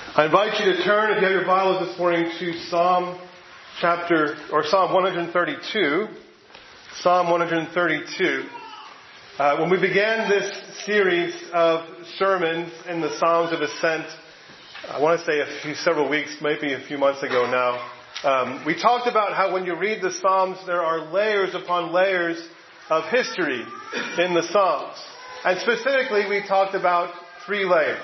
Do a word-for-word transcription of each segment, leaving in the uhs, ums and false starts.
I invite you to turn, if you have your Bibles this morning, to Psalm chapter, or Psalm one thirty-two. Psalm one thirty-two. Uh, when we began this series of sermons in the Psalms of Ascent, I want to say a few, several weeks, maybe a few months ago now, um, we talked about how when you read the Psalms, there are layers upon layers of history in the Psalms. And specifically, we talked about three layers.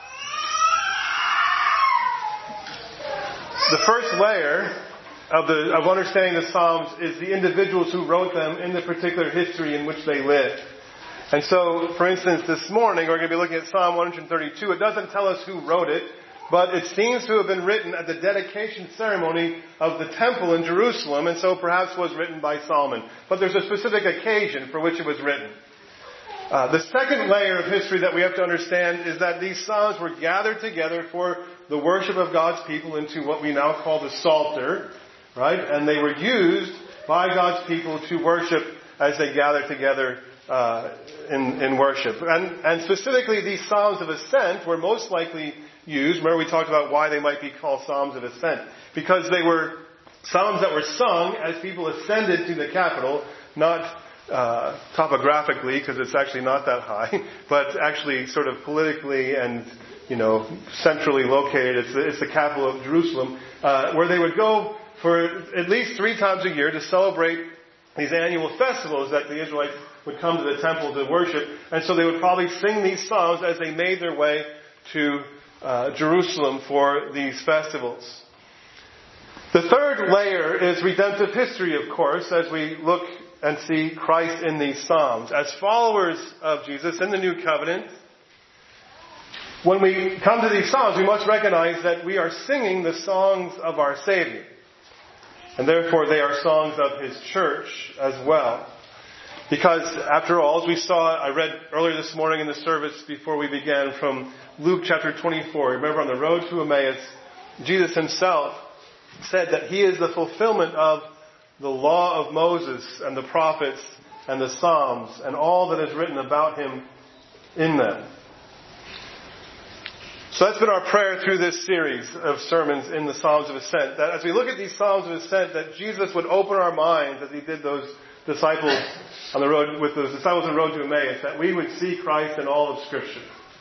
The first layer of the of understanding the Psalms is the individuals who wrote them in the particular history in which they lived. And so, for instance, this morning we're going to be looking at Psalm one thirty-two. It doesn't tell us who wrote it, but it seems to have been written at the dedication ceremony of the temple in Jerusalem, and so perhaps was written by Solomon. But there's a specific occasion for which it was written. Uh, the second layer of history that we have to understand is that these Psalms were gathered together for the worship of God's people into what we now call the Psalter, right? And they were used by God's people to worship as they gathered together uh, in, in worship. And, and specifically, these Psalms of Ascent were most likely used. Remember, we talked about why they might be called Psalms of Ascent. Because they were Psalms that were sung as people ascended to the capital, not uh, topographically, because it's actually not that high, but actually sort of politically and, you know, centrally located. It's the, it's the capital of Jerusalem, uh, where they would go for at least three times a year to celebrate these annual festivals that the Israelites would come to the temple to worship. And so they would probably sing these psalms as they made their way to uh, Jerusalem for these festivals. The third layer is redemptive history, of course, as we look and see Christ in these psalms. As followers of Jesus in the New Covenant, when we come to these psalms, we must recognize that we are singing the songs of our Savior. And therefore they are songs of His church as well. Because after all, as we saw, I read earlier this morning in the service before we began from Luke chapter twenty-four. Remember, on the road to Emmaus, Jesus Himself said that He is the fulfillment of the law of Moses and the prophets and the Psalms and all that is written about Him in them. So that's been our prayer through this series of sermons in the Psalms of Ascent. That as we look at these Psalms of Ascent, that Jesus would open our minds as He did those disciples on the road, with those disciples on the road to Emmaus, that we would see Christ in all of Scripture.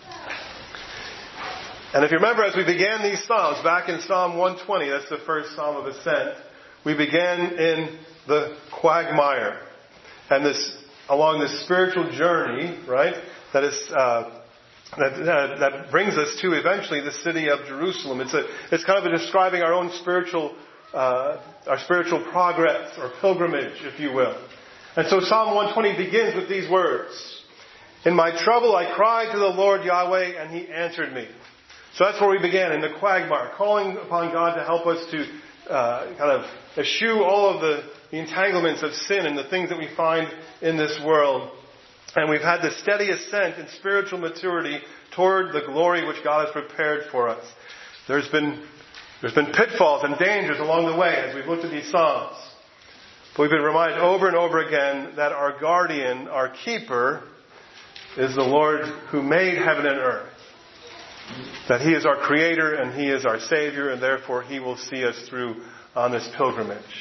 And if you remember, as we began these Psalms, back in Psalm one twenty, that's the first Psalm of Ascent, we began in the quagmire. And this, along this spiritual journey, right, that is, uh, That, uh, that brings us to eventually the city of Jerusalem. It's a, it's kind of a describing our own spiritual, uh, our spiritual progress or pilgrimage, if you will. And so Psalm one twenty begins with these words: "In my trouble I cried to the Lord Yahweh, and He answered me." So that's where we began, in the quagmire, calling upon God to help us to uh, kind of eschew all of the, the entanglements of sin and the things that we find in this world. And we've had this steady ascent in spiritual maturity toward the glory which God has prepared for us. There's been, there's been pitfalls and dangers along the way as we've looked at these Psalms. But we've been reminded over and over again that our guardian, our keeper, is the Lord who made heaven and earth. That He is our Creator and He is our Savior, and therefore He will see us through on this pilgrimage.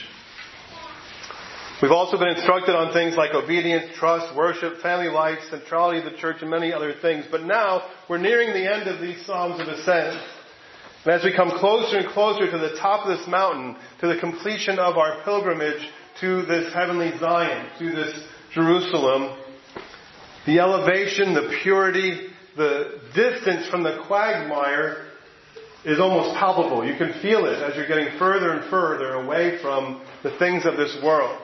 We've also been instructed on things like obedience, trust, worship, family life, centrality of the church, and many other things. But now we're nearing the end of these Psalms of Ascent. And as we come closer and closer to the top of this mountain, to the completion of our pilgrimage to this heavenly Zion, to this Jerusalem, the elevation, the purity, the distance from the quagmire is almost palpable. You can feel it as you're getting further and further away from the things of this world.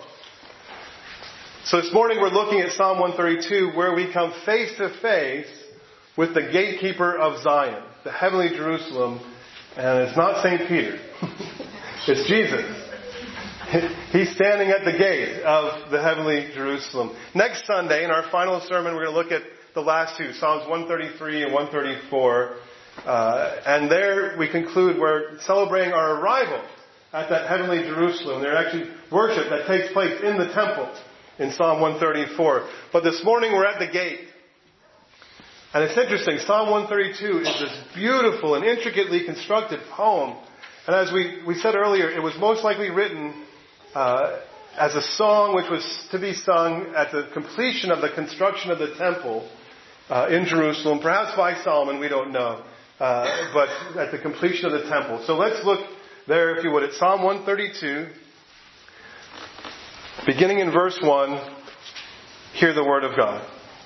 So this morning we're looking at Psalm one thirty-two, where we come face to face with the gatekeeper of Zion, the heavenly Jerusalem, and it's not Saint Peter. It's Jesus. He's standing at the gate of the heavenly Jerusalem. Next Sunday, in our final sermon, we're going to look at the last two, Psalms one thirty-three and one thirty-four. Uh, and there we conclude we're celebrating our arrival at that heavenly Jerusalem. There's actually worship that takes place in the temple in Psalm one thirty-four. But this morning we're at the gate. And it's interesting, Psalm one thirty-two is this beautiful and intricately constructed poem. And as we, we said earlier, it was most likely written uh, as a song which was to be sung at the completion of the construction of the temple uh, in Jerusalem, perhaps by Solomon, we don't know, uh, but at the completion of the temple. So let's look there, if you would, at Psalm one thirty-two, beginning in verse one, hear the word of God.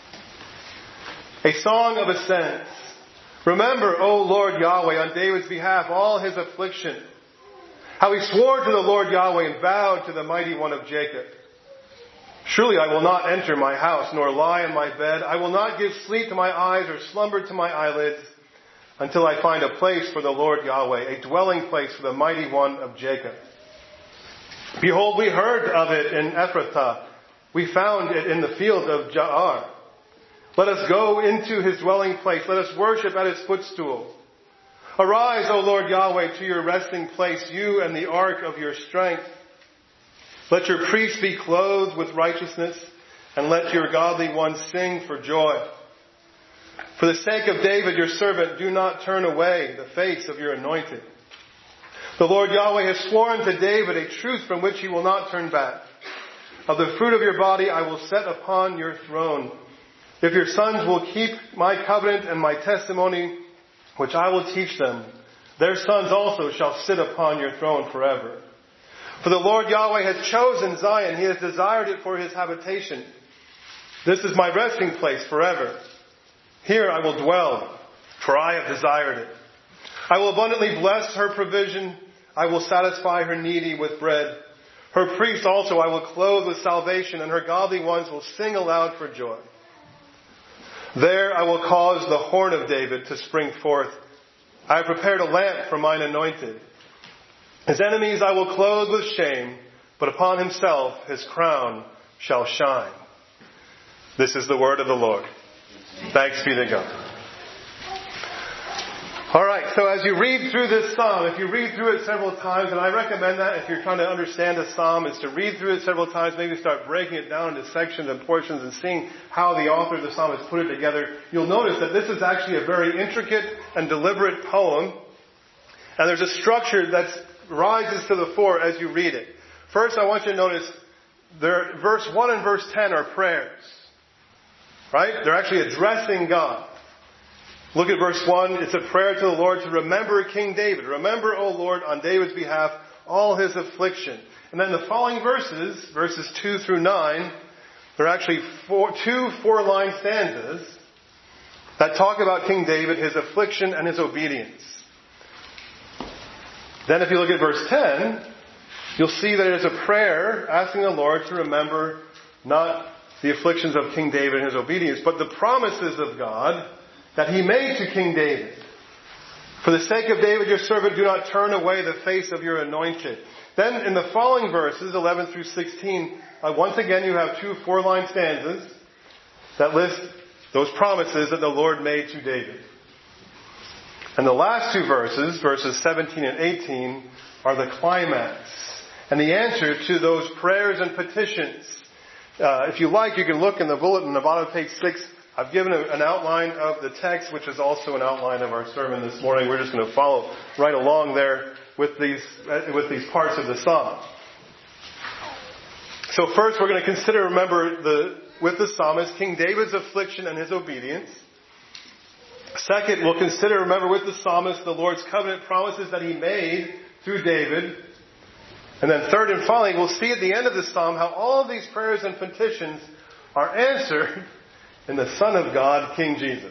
A song of ascents. Remember, O Lord Yahweh, on David's behalf, all his affliction. How he swore to the Lord Yahweh and vowed to the mighty one of Jacob. Surely I will not enter my house, nor lie in my bed. I will not give sleep to my eyes or slumber to my eyelids until I find a place for the Lord Yahweh, a dwelling place for the mighty one of Jacob. Behold, we heard of it in Ephrathah. We found it in the field of Jaar. Let us go into his dwelling place. Let us worship at his footstool. Arise, O Lord Yahweh, to your resting place, you and the ark of your strength. Let your priests be clothed with righteousness, and let your godly ones sing for joy. For the sake of David, your servant, do not turn away the face of your anointed. The Lord Yahweh has sworn to David a truth from which he will not turn back. Of the fruit of your body I will set upon your throne. If your sons will keep my covenant and my testimony, which I will teach them, their sons also shall sit upon your throne forever. For the Lord Yahweh has chosen Zion. He has desired it for his habitation. This is my resting place forever. Here I will dwell, for I have desired it. I will abundantly bless her provision. I will satisfy her needy with bread. Her priests also I will clothe with salvation, and her godly ones will sing aloud for joy. There I will cause the horn of David to spring forth. I have prepared a lamp for mine anointed. His enemies I will clothe with shame, but upon himself his crown shall shine. This is the word of the Lord. Thanks be to God. Alright, so as you read through this psalm, if you read through it several times, and I recommend that if you're trying to understand a psalm, is to read through it several times, maybe start breaking it down into sections and portions and seeing how the author of the psalm has put it together, you'll notice that this is actually a very intricate and deliberate poem, and there's a structure that rises to the fore as you read it. First, I want you to notice there, verse one and verse ten are prayers. Right? They're actually addressing God. Look at verse one. It's a prayer to the Lord to remember King David. Remember, O Lord, on David's behalf, all his affliction. And then the following verses, verses two through nine, they're actually four, two four-line stanzas that talk about King David, his affliction, and his obedience. Then if you look at verse ten, you'll see that it is a prayer asking the Lord to remember not the afflictions of King David and his obedience, but the promises of God that he made to King David. For the sake of David, your servant, do not turn away the face of your anointed. Then in the following verses, eleven through sixteen, uh, once again you have two four-line stanzas that list those promises that the Lord made to David. And the last two verses, verses seventeen and eighteen, are the climax and the answer to those prayers and petitions. Uh, if you like, you can look in the bulletin, the bottom of page six. I've given a, an outline of the text, which is also an outline of our sermon this morning. We're just going to follow right along there with these uh, with these parts of the psalm. So first, we're going to consider, remember, the with the psalmist, King David's affliction and his obedience. Second, we'll consider, remember, with the psalmist, the Lord's covenant promises that he made through David. And then third and finally, we'll see at the end of the psalm how all of these prayers and petitions are answered in the Son of God, King Jesus.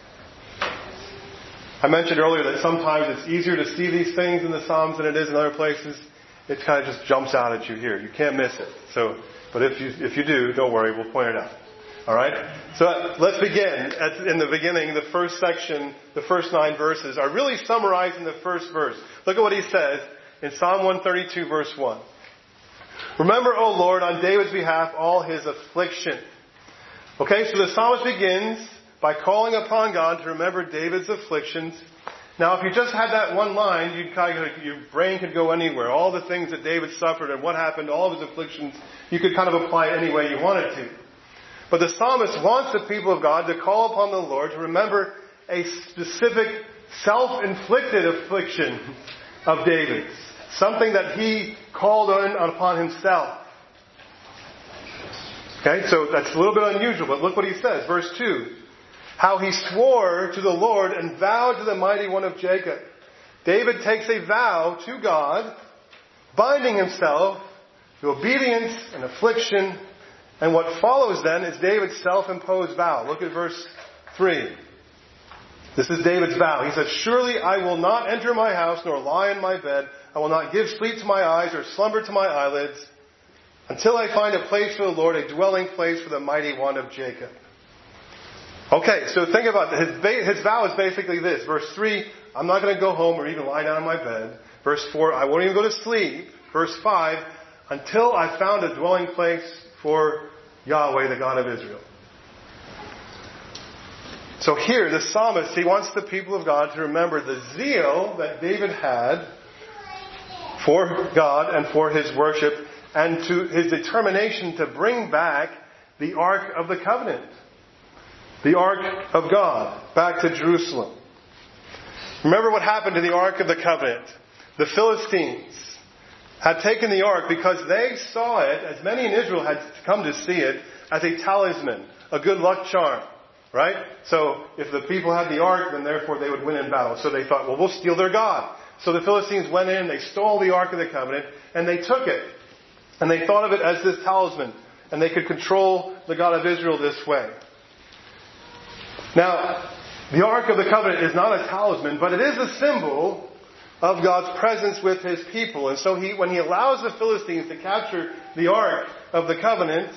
I mentioned earlier that sometimes it's easier to see these things in the Psalms than it is in other places. It kind of just jumps out at you here. You can't miss it. So, but if you if you do, don't worry, we'll point it out. All right? So let's begin. At, in the beginning, the first section, the first nine verses are really summarized in the first verse. Look at what he says in Psalm one thirty-two, verse one. Remember, O Lord, on David's behalf, all his affliction. Okay, so the psalmist begins by calling upon God to remember David's afflictions. Now, if you just had that one line, you'd kind of, your brain could go anywhere. All the things that David suffered and what happened, all of his afflictions, you could kind of apply it any way you wanted to. But the psalmist wants the people of God to call upon the Lord to remember a specific self-inflicted affliction of David's. Something that he called on upon himself. Okay, so that's a little bit unusual, but look what he says. Verse two. How he swore to the Lord and vowed to the mighty one of Jacob. David takes a vow to God, binding himself to obedience and affliction. And what follows then is David's self-imposed vow. Look at verse three. This is David's vow. He says, surely I will not enter my house nor lie in my bed. I will not give sleep to my eyes or slumber to my eyelids until I find a place for the Lord, a dwelling place for the mighty one of Jacob. Okay, so think about it. His, his vow is basically this. Verse three, I'm not going to go home or even lie down in my bed. Verse four, I won't even go to sleep. Verse five, until I found a dwelling place for Yahweh, the God of Israel. So here, the psalmist, he wants the people of God to remember the zeal that David had for God and for his worship, and to his determination to bring back the Ark of the Covenant, the Ark of God, back to Jerusalem. Remember what happened to the Ark of the Covenant. The Philistines had taken the Ark because they saw it, as many in Israel had come to see it, as a talisman, a good luck charm. Right? So, if the people had the Ark, then therefore they would win in battle. So they thought, well, we'll steal their God. So the Philistines went in, they stole the Ark of the Covenant, and they took it. And they thought of it as this talisman. And they could control the God of Israel this way. Now, the Ark of the Covenant is not a talisman, but it is a symbol of God's presence with His people. And so he, when He allows the Philistines to capture the Ark of the Covenant,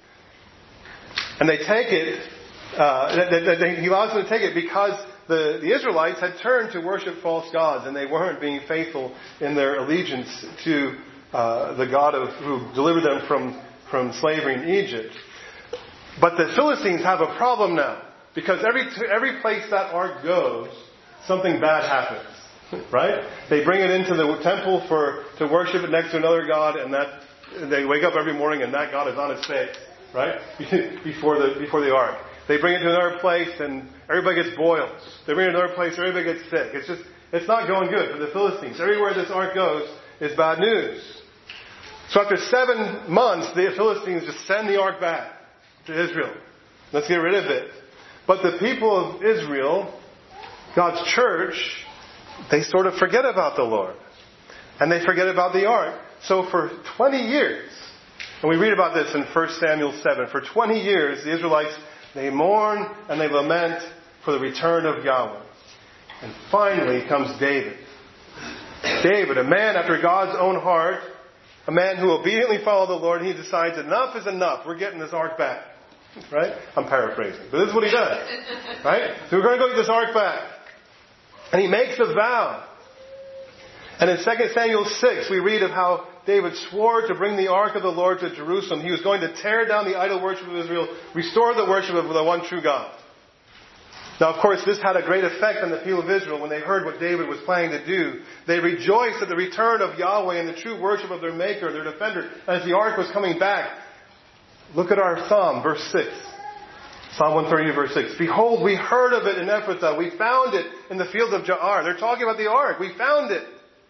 and they take it, Uh, they, they, he allows them to take it because the, the Israelites had turned to worship false gods, and they weren't being faithful in their allegiance to uh, the God of, who delivered them from, from slavery in Egypt. But the Philistines have a problem now, because every every place that ark goes, something bad happens. Right? They bring it into the temple for to worship it next to another god, and that they wake up every morning and that god is on its face. Right? before the before the ark. They bring it to another place and everybody gets boils. They bring it to another place, everybody gets sick. It's just, it's not going good for the Philistines. Everywhere this ark goes is bad news. So after seven months, the Philistines just send the ark back to Israel. Let's get rid of it. But the people of Israel, God's church, they sort of forget about the Lord. And they forget about the ark. So for twenty years, and we read about this in First Samuel seven, for twenty years, the Israelites, they mourn and they lament for the return of Yahweh. And finally comes David. David, a man after God's own heart, a man who obediently followed the Lord, and he decides enough is enough. We're getting this ark back. Right? I'm paraphrasing. But this is what he does. Right? So we're going to go get this ark back. And he makes a vow. And in Second Samuel six, we read of how David swore to bring the ark of the Lord to Jerusalem. He was going to tear down the idol worship of Israel, restore the worship of the one true God. Now, of course, this had a great effect on the people of Israel when they heard what David was planning to do. They rejoiced at the return of Yahweh and the true worship of their Maker, their Defender, as the ark was coming back. Look at our psalm, verse six. Psalm one thirty, verse six. Behold, we heard of it in Ephrathah. We found it in the field of Jaar. They're talking about the ark. We found it.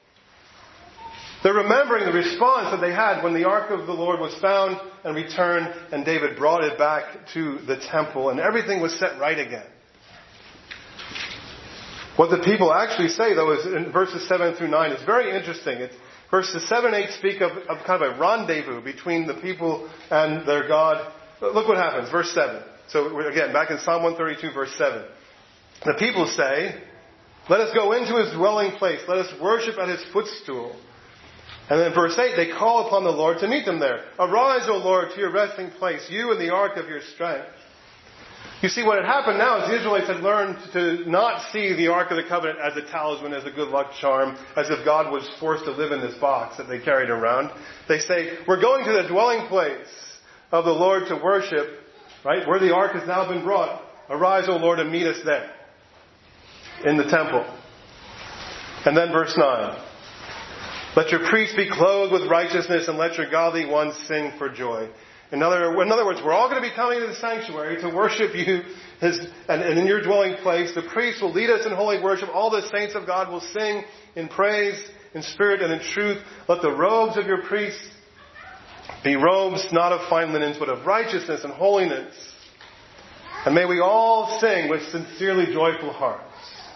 They're remembering the response that they had when the ark of the Lord was found and returned, and David brought it back to the temple, and everything was set right again. What the people actually say, though, is in verses seven through nine. It's very interesting. It's, verses seven and eight speak of, of kind of a rendezvous between the people and their God. Look what happens. Verse seven. So again, back in Psalm one thirty-two, verse seven. The people say, let us go into His dwelling place. Let us worship at His footstool. And then verse eight, they call upon the Lord to meet them there. Arise, O Lord, to your resting place, you and the ark of your strength. You see, what had happened now is the Israelites had learned to not see the Ark of the Covenant as a talisman, as a good luck charm, as if God was forced to live in this box that they carried around. They say, we're going to the dwelling place of the Lord to worship, right, where the Ark has now been brought. Arise, O Lord, and meet us there in the temple. And then verse nine. Let your priests be clothed with righteousness, and let your godly ones sing for joy. In other, in other words, we're all going to be coming to the sanctuary to worship you, his, and, and in your dwelling place. The priest will lead us in holy worship. All the saints of God will sing in praise, in spirit and in truth. Let the robes of your priests be robes not of fine linens, but of righteousness and holiness. And may we all sing with sincerely joyful hearts.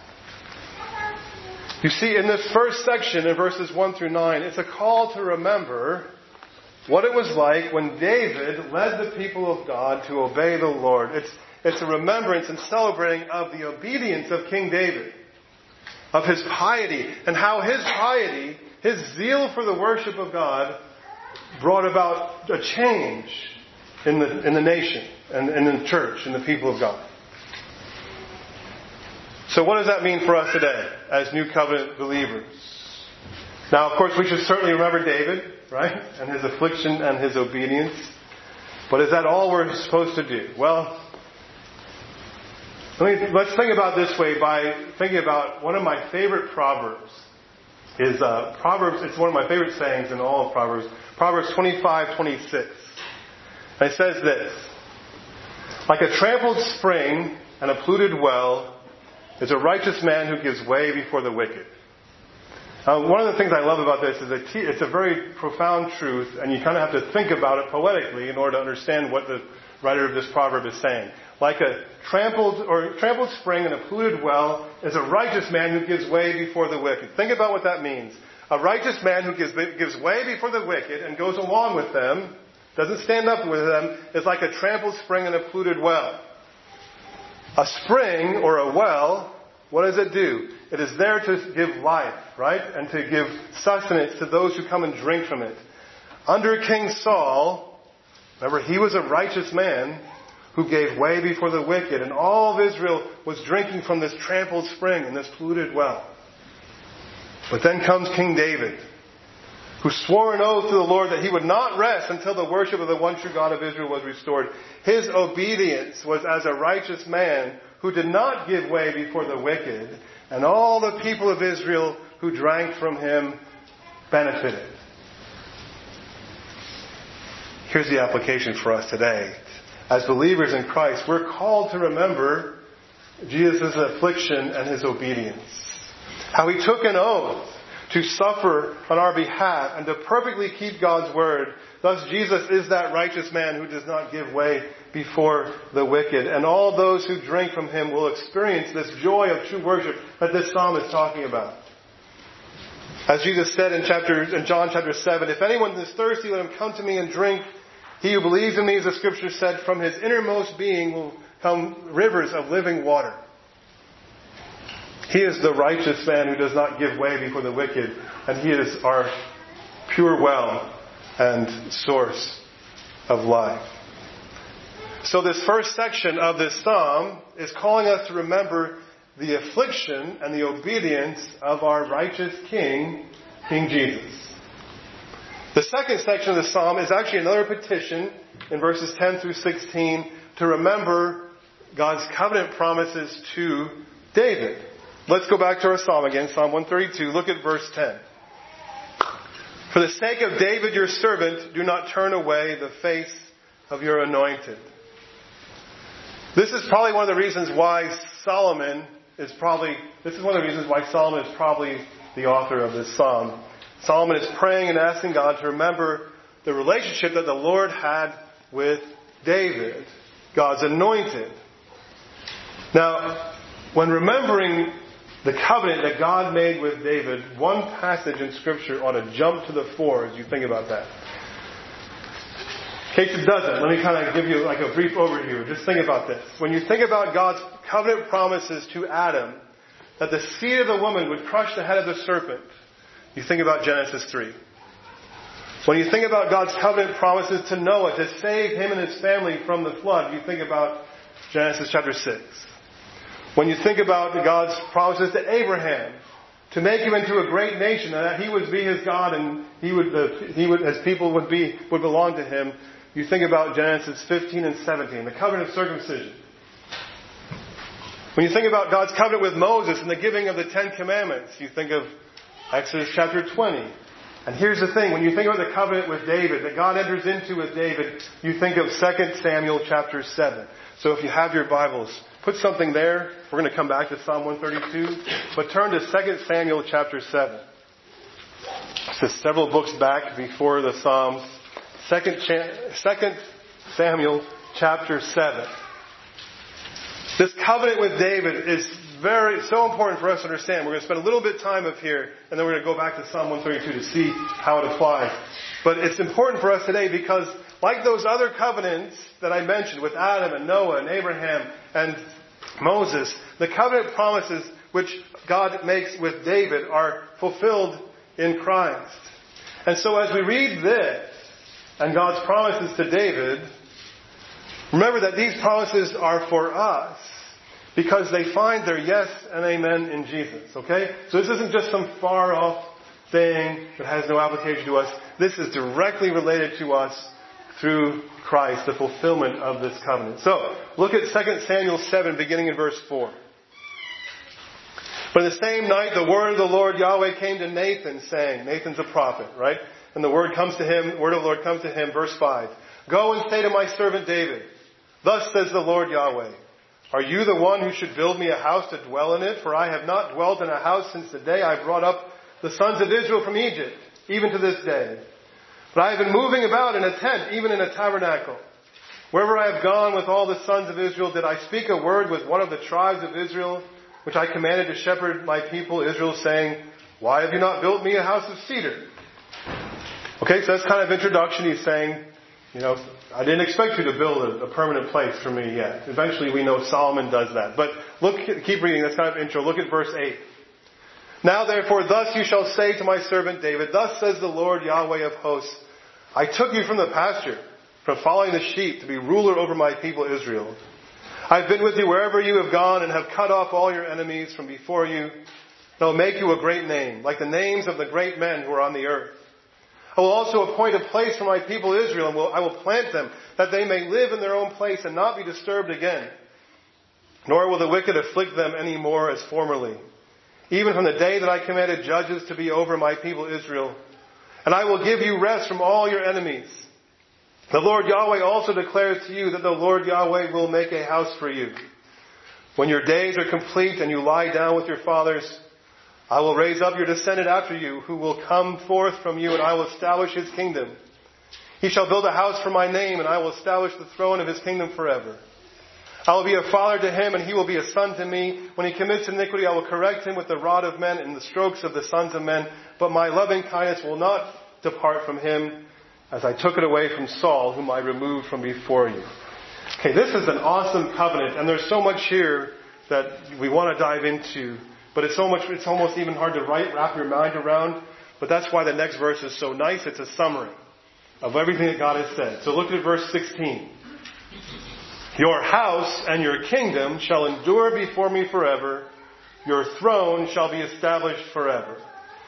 You see, in this first section, in verses one through nine, it's a call to remember what it was like when David led the people of God to obey the Lord. It's, it's a remembrance and celebrating of the obedience of King David, of his piety, and how his piety, his zeal for the worship of God, brought about a change in the, in the nation and, and in the church and the people of God. So what does that mean for us today as New Covenant believers? Now, of course, we should certainly remember David, right? And his affliction and his obedience. But is that all we're supposed to do? Well, let me, let's think about this way by thinking about one of my favorite proverbs. Is uh, Proverbs, it's one of my favorite sayings in all of Proverbs. Proverbs twenty-five twenty-six. And it says this: like a trampled spring and a polluted well is a righteous man who gives way before the wicked. Uh, one of the things I love about this is that it's a very profound truth, and you kind of have to think about it poetically in order to understand what the writer of this proverb is saying. Like a trampled or trampled spring and a polluted well is a righteous man who gives way before the wicked. Think about what that means. A righteous man who gives, gives way before the wicked and goes along with them, doesn't stand up with them, is like a trampled spring and a polluted well. A spring or a well, what does it do? It is there to give life, right? And to give sustenance to those who come and drink from it. Under King Saul, remember, he was a righteous man who gave way before the wicked, and all of Israel was drinking from this trampled spring and this polluted well. But then comes King David, who swore an oath to the Lord that he would not rest until the worship of the one true God of Israel was restored. His obedience was as a righteous man who did not give way before the wicked, and all the people of Israel who drank from him benefited. Here's the application for us today. As believers in Christ, we're called to remember Jesus' affliction and his obedience. How he took an oath to suffer on our behalf and to perfectly keep God's word. Thus Jesus is that righteous man who does not give way before the wicked. And all those who drink from him will experience this joy of true worship that this psalm is talking about. As Jesus said in chapter in John chapter seven, if anyone is thirsty, let him come to me and drink. He who believes in me, as the scripture said, from his innermost being will come rivers of living water. He is the righteous man who does not give way before the wicked, and he is our pure well and source of life. So this first section of this psalm is calling us to remember the affliction and the obedience of our righteous King, King Jesus. The second section of the psalm is actually another petition in verses ten through sixteen to remember God's covenant promises to David. Let's go back to our psalm again, Psalm one thirty-two. Look at verse ten. For the sake of David your servant, do not turn away the face of your anointed. This is probably one of the reasons why Solomon is probably, this is one of the reasons why Solomon is probably the author of this psalm. Solomon is praying and asking God to remember the relationship that the Lord had with David, God's anointed. Now, when remembering the covenant that God made with David, one passage in Scripture ought to jump to the fore as you think about that. In case it doesn't, let me kind of give you like a brief overview. Just think about this. When you think about God's covenant promises to Adam, that the seed of the woman would crush the head of the serpent, you think about Genesis three. When you think about God's covenant promises to Noah to save him and his family from the flood, you think about Genesis chapter six. When you think about God's promises to Abraham to make him into a great nation, and that he would be his God and he would, the, he would, his people would be would belong to him, you think about Genesis fifteen and seventeen, the covenant of circumcision. When you think about God's covenant with Moses and the giving of the Ten Commandments, you think of Exodus chapter twenty. And here's the thing, when you think about the covenant with David, that God enters into with David, you think of Second Samuel chapter seven. So if you have your Bibles, put something there. We're going to come back to Psalm one thirty-two. But turn to Second Samuel chapter seven. It's several books back before the Psalms. Second, Second Samuel chapter seven. This covenant with David is very, so important for us to understand. We're going to spend a little bit of time up here, and then we're going to go back to Psalm one thirty-two to see how it applies. But it's important for us today because, like those other covenants that I mentioned with Adam and Noah and Abraham and Moses, the covenant promises which God makes with David are fulfilled in Christ. And so as we read this and God's promises to David, remember that these promises are for us because they find their yes and amen in Jesus. Okay? So this isn't just some far off thing that has no application to us. This is directly related to us through Christ, the fulfillment of this covenant. So, look at Second Samuel seven, beginning in verse four. But in the same night, the word of the Lord Yahweh came to Nathan, saying, Nathan's a prophet, right? And the word comes to him, the word of the Lord comes to him, verse five. Go and say to my servant David, thus says the Lord Yahweh, are you the one who should build me a house to dwell in it? For I have not dwelt in a house since the day I brought up the sons of Israel from Egypt, even to this day. But I have been moving about in a tent, even in a tabernacle. Wherever I have gone with all the sons of Israel, did I speak a word with one of the tribes of Israel, which I commanded to shepherd my people Israel, saying, why have you not built me a house of cedar? Okay, so that's kind of introduction. He's saying, you know, I didn't expect you to build a, a permanent place for me yet. Eventually we know Solomon does that. But look, keep reading. That's kind of intro. Look at verse eight. Now therefore, thus you shall say to my servant David, thus says the Lord Yahweh of hosts, I took you from the pasture, from following the sheep, to be ruler over my people Israel. I have been with you wherever you have gone and have cut off all your enemies from before you. And I will make you a great name, like the names of the great men who are on the earth. I will also appoint a place for my people Israel, and will, I will plant them, that they may live in their own place and not be disturbed again. Nor will the wicked afflict them any more as formerly. Even from the day that I commanded judges to be over my people Israel. And I will give you rest from all your enemies. The Lord Yahweh also declares to you that the Lord Yahweh will make a house for you. When your days are complete and you lie down with your fathers, I will raise up your descendant after you, who will come forth from you, and I will establish his kingdom. He shall build a house for my name, and I will establish the throne of his kingdom forever. I will be a father to him, and he will be a son to me. When he commits iniquity, I will correct him with the rod of men and the strokes of the sons of men. But my loving kindness will not depart from him, as I took it away from Saul, whom I removed from before you. Okay, this is an awesome covenant, and there's so much here that we want to dive into. But it's so much, it's almost even hard to write, wrap your mind around. But that's why the next verse is so nice. It's a summary of everything that God has said. So look at verse sixteen. Your house and your kingdom shall endure before me forever. Your throne shall be established forever.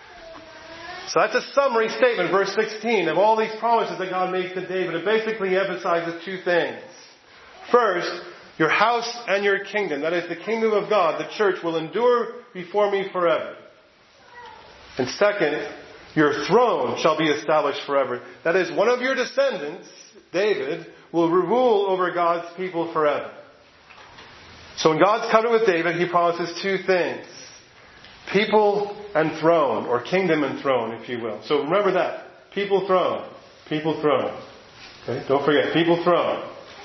So that's a summary statement, verse sixteen, of all these promises that God makes to David. It basically emphasizes two things. First, your house and your kingdom, that is the kingdom of God, the church, will endure before me forever. And second, your throne shall be established forever. That is, one of your descendants, David, will rule over God's people forever. So in God's covenant with David, he promises two things. People and throne, or kingdom and throne, if you will. So remember that. People, throne. People, throne. Okay? Don't forget, people, throne.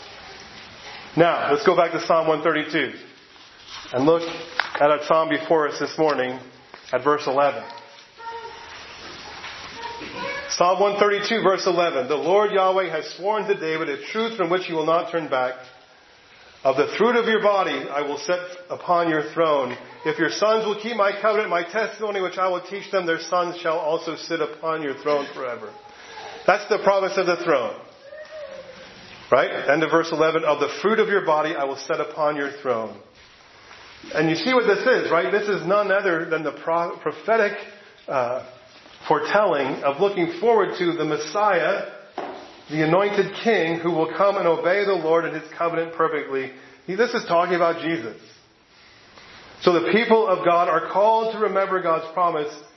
Now, let's go back to Psalm one thirty-two. And look at a psalm before us this morning at verse eleven. Psalm one thirty-two, verse eleven. The Lord Yahweh has sworn to David a truth from which you will not turn back. Of the fruit of your body I will set upon your throne. If your sons will keep my covenant, my testimony which I will teach them, their sons shall also sit upon your throne forever. That's the promise of the throne. Right? End of verse eleven. Of the fruit of your body I will set upon your throne. And you see what this is, right? This is none other than the pro- prophetic uh, foretelling of looking forward to the Messiah, the anointed king who will come and obey the Lord and his covenant perfectly. This is talking about Jesus. So the people of God are called to remember God's promise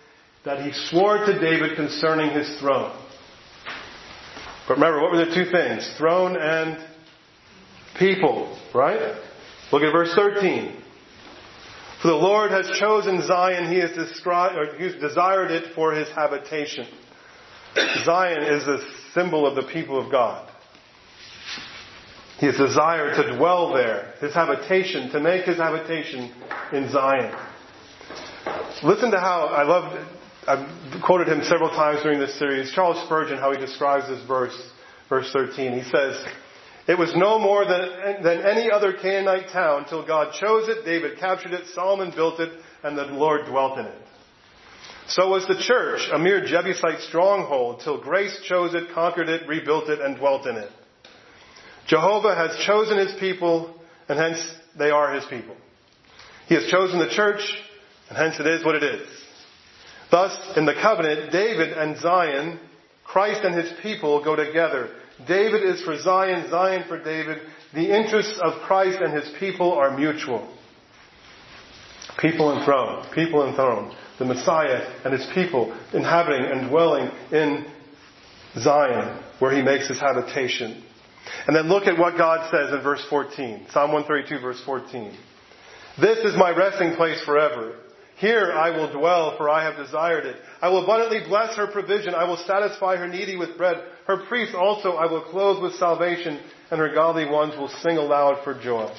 that he swore to David concerning his throne. But remember, what were the two things? Throne and people, right? Look at verse thirteen. For the Lord has chosen Zion, he has, described, or he has desired it for his habitation. Zion is a symbol of the people of God. He has desired to dwell there, his habitation, to make his habitation in Zion. Listen to how, I love, I've quoted him several times during this series, Charles Spurgeon, how he describes this verse, verse thirteen. He says, it was no more than, than any other Canaanite town till God chose it, David captured it, Solomon built it, and the Lord dwelt in it. So was the church, a mere Jebusite stronghold, till grace chose it, conquered it, rebuilt it, and dwelt in it. Jehovah has chosen his people, and hence they are his people. He has chosen the church, and hence it is what it is. Thus, in the covenant, David and Zion, Christ and his people go together. David is for Zion, Zion for David. The interests of Christ and his people are mutual. People and throne, people and throne. The Messiah and his people inhabiting and dwelling in Zion, where he makes his habitation. And then look at what God says in verse fourteen. Psalm one thirty-two, verse fourteen. This is my resting place forever. Here I will dwell, for I have desired it. I will abundantly bless her provision. I will satisfy her needy with bread. Her priests also I will clothe with salvation, and her godly ones will sing aloud for joy.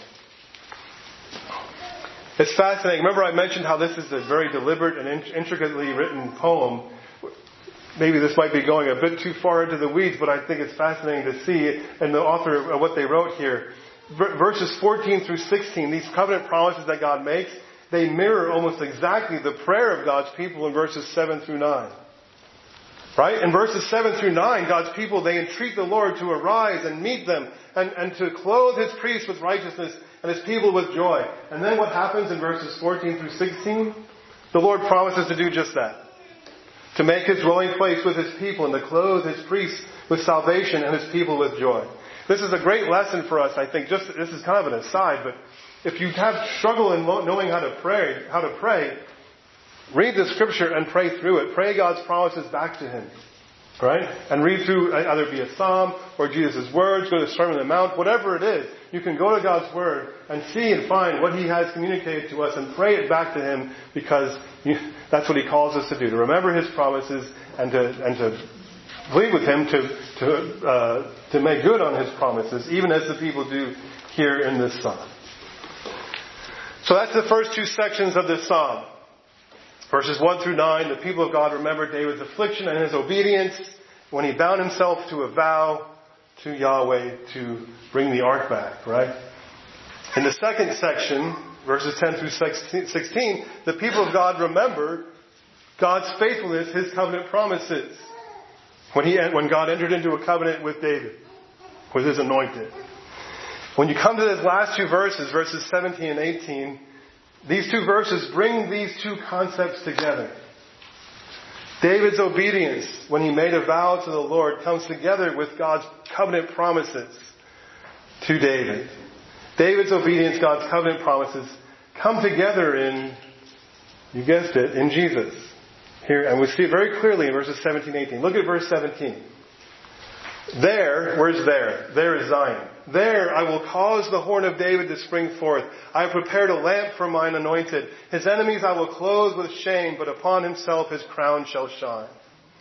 It's fascinating. Remember I mentioned how this is a very deliberate and intricately written poem. Maybe this might be going a bit too far into the weeds, but I think it's fascinating to see in the author of what they wrote here. Verses fourteen through sixteen, these covenant promises that God makes, they mirror almost exactly the prayer of God's people in verses seven through nine. Right? In verses seven through nine, God's people, they entreat the Lord to arise and meet them and, and to clothe his priests with righteousness and his people with joy. And then what happens in verses fourteen through sixteen? The Lord promises to do just that. To make his dwelling place with his people and to clothe his priests with salvation and his people with joy. This is a great lesson for us, I think. Just this is kind of an aside, but if you have struggle in knowing how to pray, how to pray, read the scripture and pray through it. Pray God's promises back to him. Right? And read through, either be a psalm or Jesus' words, go to the Sermon on the Mount, whatever it is. You can go to God's Word and see and find what he has communicated to us and pray it back to him, because you, that's what he calls us to do, to remember his promises and to, and to plead with him to, to, uh, to make good on his promises, even as the people do here in this psalm. So that's the first two sections of this psalm. Verses one through nine, the people of God remember David's affliction and his obedience when he bound himself to a vow to Yahweh to bring the ark back, right? In the second section, verses ten through sixteen, the people of God remember God's faithfulness, his covenant promises. When he, when God entered into a covenant with David, with his anointed. When you come to these last two verses, verses seventeen and eighteen, these two verses bring these two concepts together. David's obedience, when he made a vow to the Lord, comes together with God's covenant promises to David. David's obedience, God's covenant promises, come together in, you guessed it, in Jesus. Here, and we see it very clearly in verses seventeen and eighteen. Look at verse seventeen. There, where's there? There is Zion. There I will cause the horn of David to spring forth. I have prepared a lamp for mine anointed. His enemies I will clothe with shame, but upon himself his crown shall shine.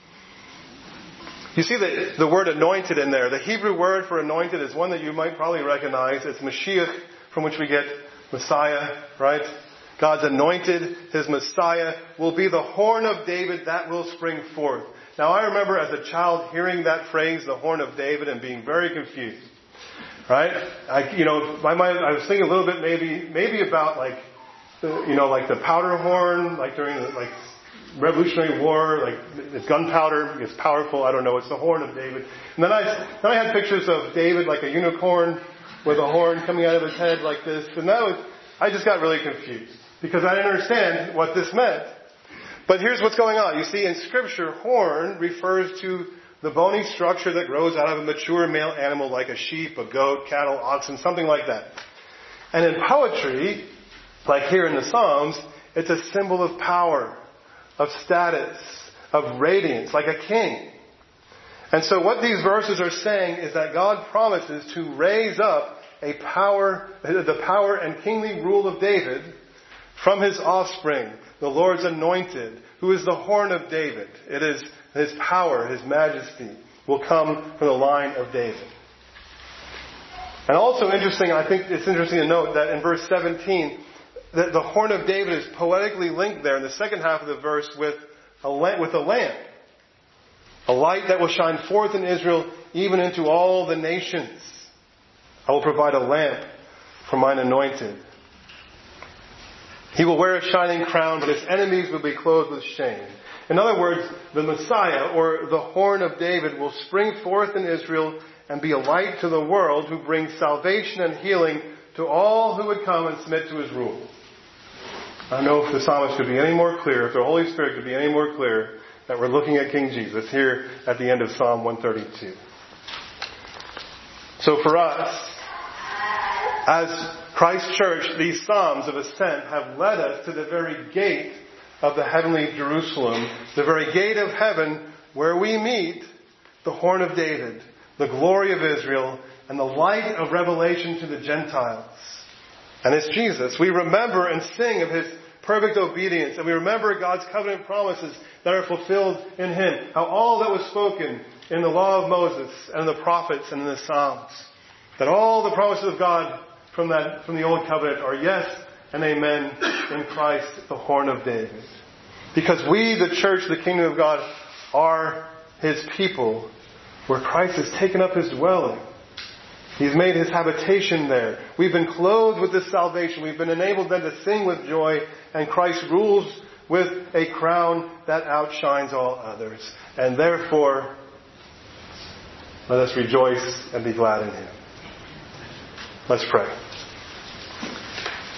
You see the, the word anointed in there. The Hebrew word for anointed is one that you might probably recognize. It's Mashiach, from which we get Messiah, right? God's anointed, his Messiah, will be the horn of David that will spring forth. Now I remember as a child hearing that phrase, the horn of David, and being very confused. Right? I, you know, my mind, I was thinking a little bit maybe, maybe about like, the, you know, like the powder horn, like during the, like, Revolutionary War, like, it's gunpowder, it's powerful, I don't know, it's the horn of David. And then I, then I had pictures of David like a unicorn with a horn coming out of his head like this, and that was, I just got really confused. Because I didn't understand what this meant. But here's what's going on. You see, in Scripture, horn refers to the bony structure that grows out of a mature male animal like a sheep, a goat, cattle, oxen, something like that. And in poetry, like here in the Psalms, it's a symbol of power, of status, of radiance, like a king. And so what these verses are saying is that God promises to raise up a power, the power and kingly rule of David from his offspring, the Lord's anointed, who is the horn of David. It is his power, his majesty will come from the line of David. And also interesting, I think it's interesting to note that in verse seventeen, that the horn of David is poetically linked there in the second half of the verse with a lamp, with a lamp. A light that will shine forth in Israel, even into all the nations. I will provide a lamp for mine anointed. He will wear a shining crown, but his enemies will be clothed with shame. In other words, the Messiah, or the horn of David, will spring forth in Israel and be a light to the world, who brings salvation and healing to all who would come and submit to his rule. I don't know if the psalmist could be any more clear, if the Holy Spirit could be any more clear, that we're looking at King Jesus here at the end of Psalm one thirty-two. So for us, as Christ Church, these Psalms of Ascent have led us to the very gate of the heavenly Jerusalem, the very gate of heaven where we meet the horn of David, the glory of Israel, and the light of revelation to the Gentiles. And it's Jesus. We remember and sing of his perfect obedience, and we remember God's covenant promises that are fulfilled in him. How all that was spoken in the law of Moses and the prophets and in the Psalms, that all the promises of God from that from the old covenant are yes and amen in Christ, the horn of David. Because we, the church, the kingdom of God, are his people, where Christ has taken up his dwelling. He's made his habitation there. We've been clothed with this salvation. We've been enabled then to sing with joy, and Christ rules with a crown that outshines all others. And therefore, let us rejoice and be glad in him. Let's pray.